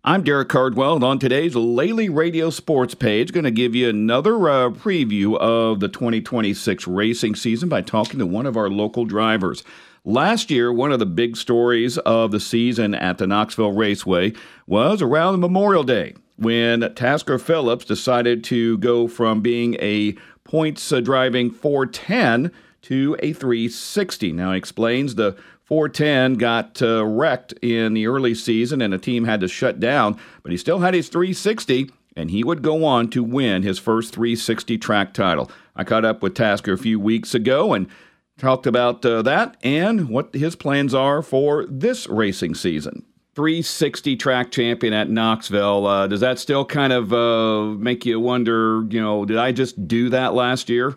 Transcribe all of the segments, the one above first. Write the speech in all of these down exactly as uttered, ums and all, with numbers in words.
I'm Derek Cardwell, and on today's Lely Radio Sports page, going to give you another uh, preview of the twenty twenty-six racing season by talking to one of our local drivers. Last year, one of the big stories of the season at the Knoxville Raceway was around Memorial Day, when Tasker Phillips decided to go from being a points uh, driving four ten to a three sixty. Now, he explains the four ten got uh, wrecked in the early season and the team had to shut down, but he still had his three sixty, and he would go on to win his first three sixty track title. I caught up with Tasker a few weeks ago and talked about uh, that and what his plans are for this racing season. three sixty track champion at Knoxville. Uh, does that still kind of uh, make you wonder, you know, did I just do that last year?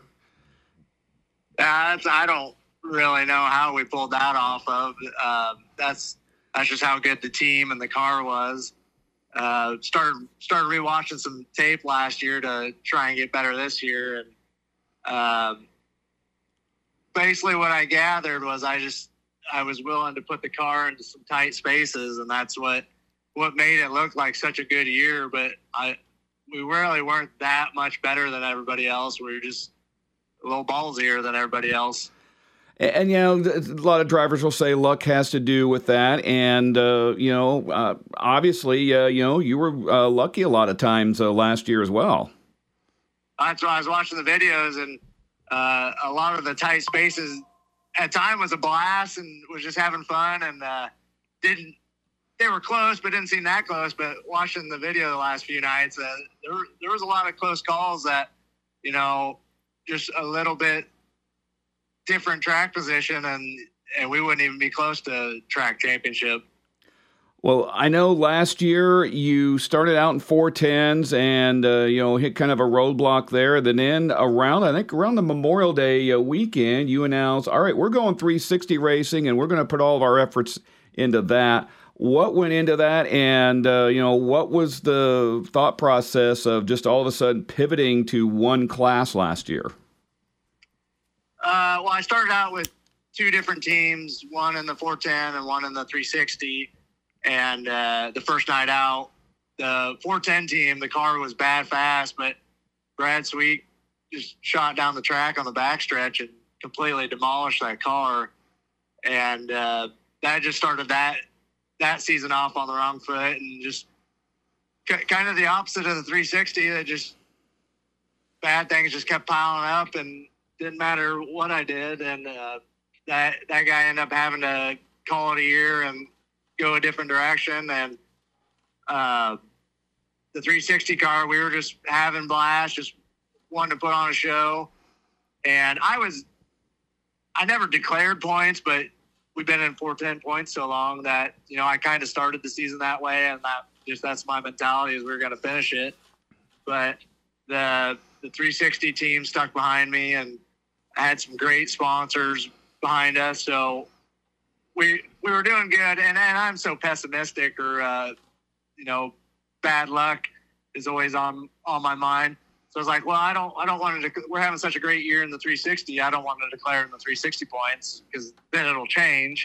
Uh, that's, I don't really know how we pulled that off of. Uh, that's that's just how good the team and the car was. Uh, started started rewatching some tape last year to try and get better this year, and um, basically what I gathered was I just I was willing to put the car into some tight spaces, and that's what what made it look like such a good year. But I we really weren't that much better than everybody else. We were just a little ballsier than everybody else. And, you know, a lot of drivers will say luck has to do with that. And, uh, you know, uh, obviously, uh, you know, you were uh, lucky a lot of times uh, last year as well. That's why I was watching the videos, and uh, a lot of the tight spaces at time was a blast and was just having fun, and uh, didn't, they were close, but didn't seem that close. But watching the video the last few nights, uh, there, there was a lot of close calls that, you know, just a little bit different track position, and and we wouldn't even be close to track championship. Well, I know last year you started out in four tens and, uh, you know, hit kind of a roadblock there. Then in around, I think around the Memorial Day uh, weekend, you announced, all right, we're going three sixty racing, and we're going to put all of our efforts into that. What went into that, and, uh, you know, what was the thought process of just all of a sudden pivoting to one class last year? Uh, well, I started out with two different teams, one in the four ten and one in the three sixty. And uh, the first night out, the four ten team, the car was bad fast, but Brad Sweet just shot down the track on the backstretch and completely demolished that car. And uh, that just started that that season off on the wrong foot, and just c- kind of the opposite of the three sixty. That just bad things just kept piling up, and didn't matter what I did. And uh, that that guy ended up having to call it a year and go a different direction. And uh, the three sixty car, we were just having blast, just wanting to put on a show. And I was, I never declared points, but we've been in four ten points so long that, you know, I kind of started the season that way, and that just, that's my mentality, is we're going to finish it. But the, the three sixty team stuck behind me, and I had some great sponsors behind us. So we, we were doing good. And, and I'm so pessimistic, or, uh, you know, bad luck is always on, on my mind. So I was like, well, I don't, I don't want to, dec- we're having such a great year in the three sixty. I don't want to declare in the three sixty points, because then it'll change.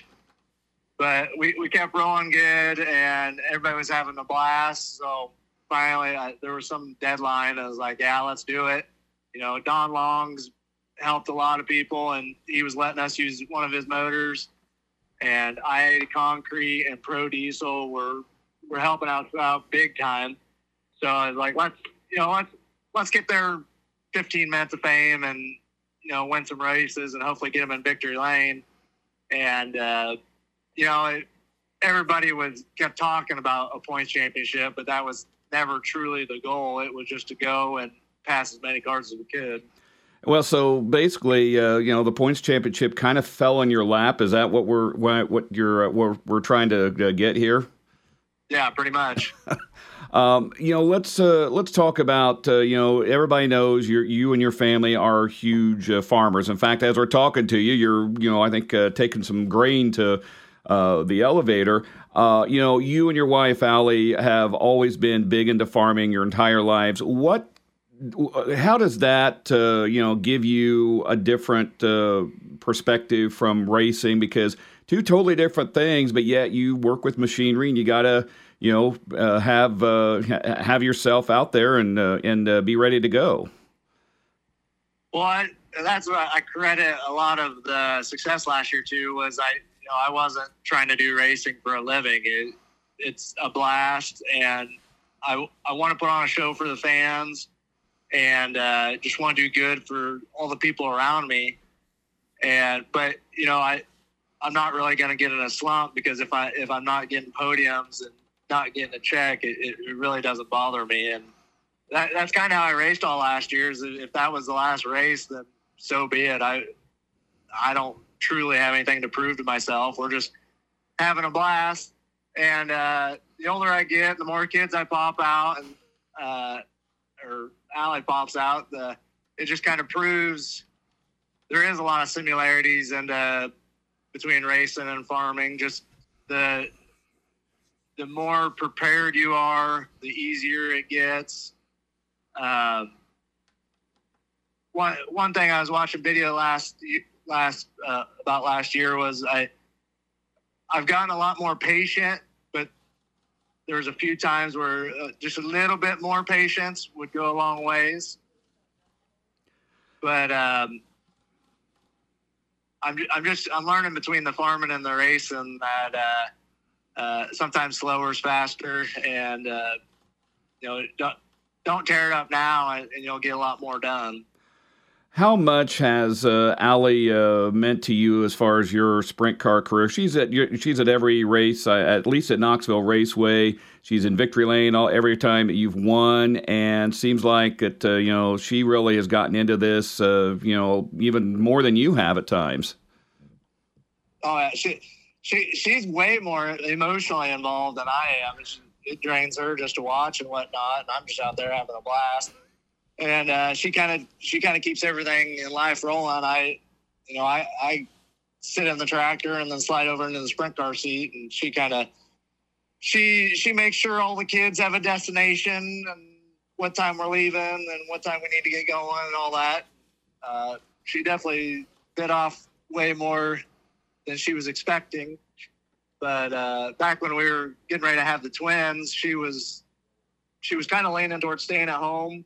But we, we kept rolling good, and everybody was having a blast. So finally I, there was some deadline. I was like, yeah, let's do it. You know, Don Long's helped a lot of people, and he was letting us use one of his motors, and I eighty Concrete and Pro Diesel were, were helping out, out big time. So I was like, let's, you know, let's, let's get their fifteen minutes of fame, and, you know, win some races and hopefully get them in victory lane. And, uh, you know, it, everybody was kept talking about a points championship, but that was never truly the goal. It was just to go and pass as many cars as we could. Well, so basically, uh, you know, the points championship kind of fell in your lap. Is that what we're what you're uh, what we're trying to uh, get here? Yeah, pretty much. Um, you know, let's uh, let's talk about, uh, you know, everybody knows you you and your family are huge uh, farmers. In fact, as we're talking to you, you're, you know, I think uh, taking some grain to uh, the elevator. Uh, you know, you and your wife, Allie, have always been big into farming your entire lives. What, how does that, uh, you know, give you a different uh, perspective from racing? Because two totally different things, but yet you work with machinery and you gotta you know, uh, have uh, ha- have yourself out there and uh, and uh, be ready to go. Well, I, that's what I credit a lot of the success last year to. Was I, you know, I wasn't trying to do racing for a living. It, it's a blast, and I I want to put on a show for the fans, and uh, just want to do good for all the people around me. And but you know, I I'm not really going to get in a slump, because if I if I'm not getting podiums and not getting a check, it, it really doesn't bother me. And that, that's kind of how I raced all last year. Is if that was the last race, then so be it. I I don't truly have anything to prove to myself. We're just having a blast. And uh, the older I get, the more kids I pop out, and uh, or Allie pops out, the it just kind of proves there is a lot of similarities and uh, between racing and farming. Just the the more prepared you are, the easier it gets. Uh, one one thing I was watching video last last uh, about last year was I I've gotten a lot more patient, but there's a few times where uh, just a little bit more patience would go a long ways. But um, I'm I'm just I'm learning between the farming and the racing that uh, uh, sometimes slower is faster, and uh, you know don't don't tear it up now, and, and you'll get a lot more done. How much has uh, Allie uh, meant to you as far as your sprint car career? She's at she's at every race, uh, at least at Knoxville Raceway. She's in victory lane all every time that you've won, and seems like that uh, you know she really has gotten into this, uh, you know, even more than you have at times. Oh, yeah. she she she's way more emotionally involved than I am. She, it drains her just to watch and whatnot, and I'm just out there having a blast. And uh, she kind of she kind of keeps everything in life rolling. I, you know, I, I sit in the tractor and then slide over into the sprint car seat, and she kind of she she makes sure all the kids have a destination and what time we're leaving and what time we need to get going and all that. Uh, she definitely bit off way more than she was expecting. But uh, back when we were getting ready to have the twins, she was she was kind of leaning towards staying at home,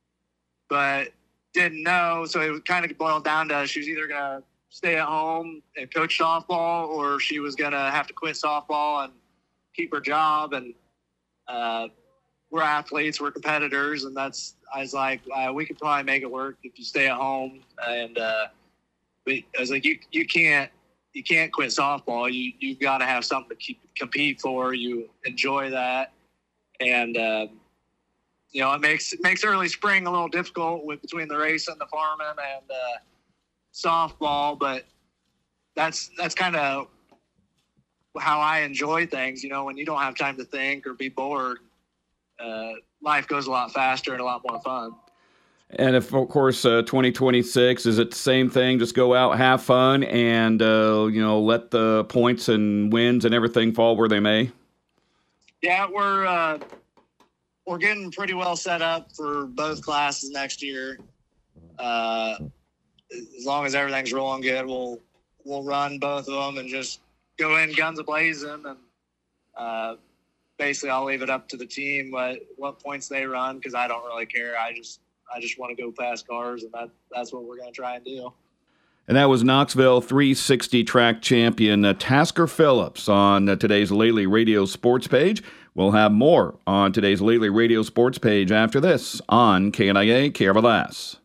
but didn't know. So it kind of boiled down to she was either going to stay at home and coach softball, or she was going to have to quit softball and keep her job. And uh, we're athletes, we're competitors. And that's, I was like, uh, we could probably make it work if you stay at home. And uh, we, I was like, you, you can't, you can't quit softball. You, you've got to have something to keep, compete for. You enjoy that. And, uh, you know, it makes it makes early spring a little difficult with between the race and the farming and uh, softball, but that's that's kind of how I enjoy things. You know, when you don't have time to think or be bored, uh, life goes a lot faster and a lot more fun. And if, of course, uh, twenty twenty-six, is it the same thing? Just go out, have fun, and uh, you know, let the points and wins and everything fall where they may. Yeah, we're. Uh, We're getting pretty well set up for both classes next year. Uh, as long as everything's rolling good, we'll we'll run both of them and just go in guns a-blazing. And uh, basically, I'll leave it up to the team what what points they run, because I don't really care. I just I just want to go past cars, and that that's what we're going to try and do. And that was Knoxville three sixty track champion uh, Tasker Phillips on uh, today's Lely Radio Sports page. We'll have more on today's Lely Radio Sports page after this on K N I A K R L S.